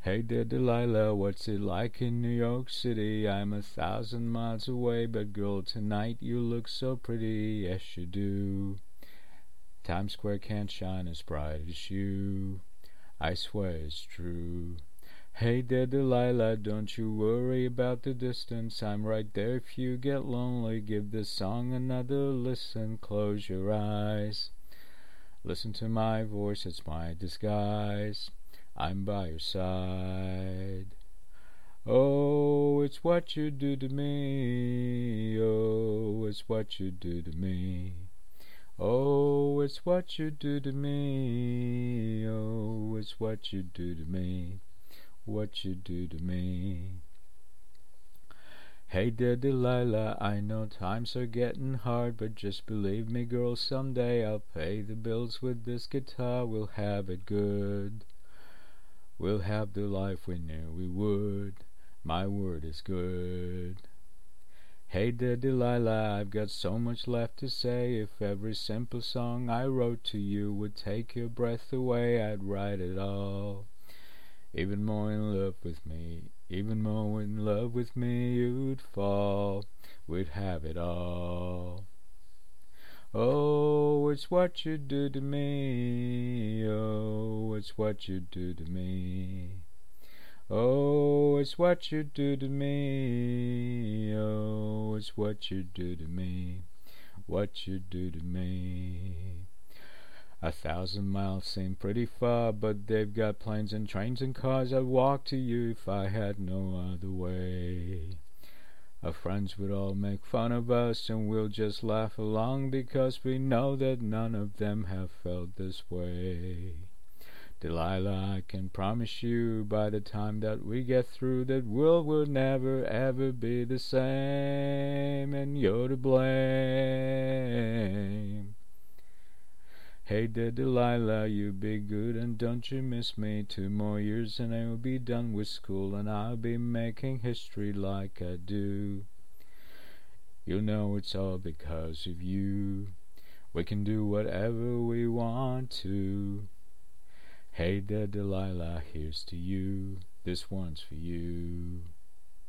Hey there, Delilah, what's it like in New York City? I'm 1,000 miles away, but girl, tonight you look so pretty, yes you do. Times Square can't shine as bright as you, I swear it's true. Hey there, Delilah, don't you worry about the distance, I'm right there if you get lonely. Give this song another listen, close your eyes. Listen to my voice, it's my disguise. I'm by your side. Oh, it's what you do to me. Oh, it's what you do to me. Oh, it's what you do to me. Oh, it's what you do to me. What you do to me. Hey there, Delilah, I know times are getting hard, but just believe me, girl, someday I'll pay the bills with this guitar. We'll have it good. We'll have the life we knew we would. My word is good. Hey there, Delilah, I've got so much left to say. If every simple song I wrote to you would take your breath away, I'd write it all. Even more in love with me, even more in love with me you'd fall. We'd have it all. Oh, it's what you do to me. Oh, it's what you do to me. Oh, it's what you do to me. Oh, it's what you do to me. What you do to me. 1,000 miles seem pretty far, but they've got planes and trains and cars. I'd walk to you if I had no other way. Our friends would all make fun of us, and we'll just laugh along, because we know that none of them have felt this way. Delilah, I can promise you, by the time that we get through, that world will never ever be the same, and you're to blame. Hey there, Delilah, you be good and don't you miss me. 2 more years and I will be done with school, and I'll be making history like I do. You know it's all because of you. We can do whatever we want to. Hey there, Delilah, here's to you. This one's for you.